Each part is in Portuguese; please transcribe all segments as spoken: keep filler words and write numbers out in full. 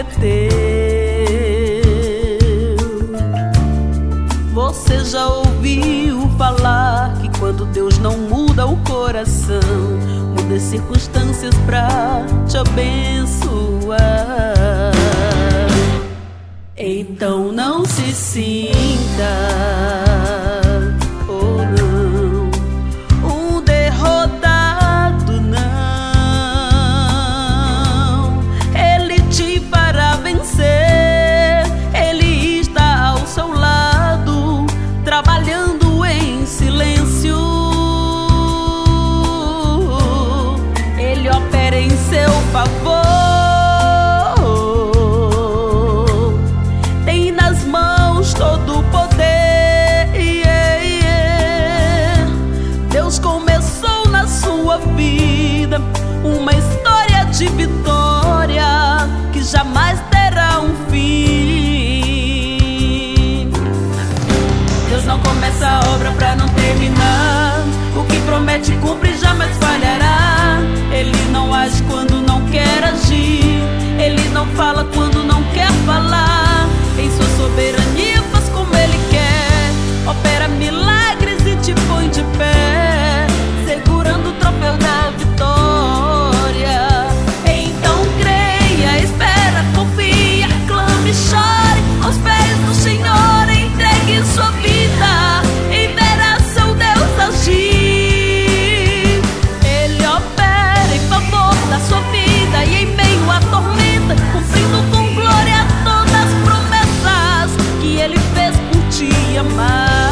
Você já ouviu falar que quando Deus não muda o coração, muda as circunstâncias pra te abençoar? Então não se sinta, oh não, um derrotado, não. Ele te fará vencer, Ele está ao seu lado, trabalhando em silêncio. Ele opera em seu favor, tem nas mãos todo o poder. yeah, yeah. Deus começou na sua vida uma história de vitória que jamais terá um fim. Deus não começa a obra pra não terminar, o que promete cumpre, jamais falhará. Ele não age quando não quer agir, Ele não fala quando não quer falar. Em sua soberania faz como Ele quer, opera milagres e te põe de pé, segurando o troféu da vitória. Então creia, espera, confia, clame, chore aos pés do Senhor, entregue sua vida e verá seu Deus agir. Ele opera em favor da sua vida e em meio à tormenta, cumprindo com glória todas as promessas que Ele fez por te amar.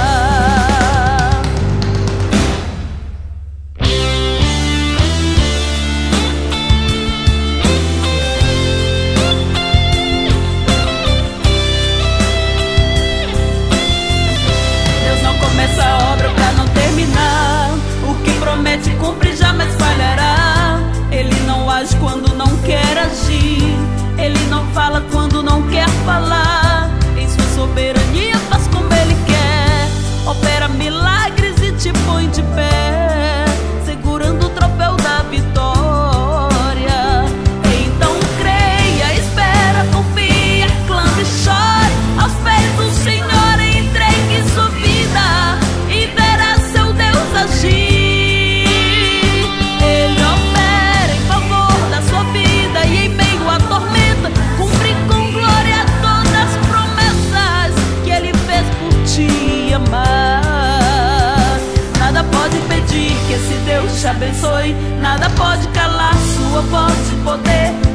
Deus não começa a obra pra não terminar, o que promete cumpre, jamais falhará. Ele não age quando não quer agir, Ele não fala quando não quer falar. Em sua soberania faz como Ele quer, opera milagres e te põe de pé, segurando o troféu da vitória. Então creia, espera, confia, clame, chore aos pés do Senhor, entregue sua vida e verá seu Deus agir. Ele opera em favor da sua vida e em meio à tormenta, cumpre com glória todas as promessas que Ele fez por te amar. Nada pode impedir que esse Deus te abençoe, nada pode calar sua voz de poder.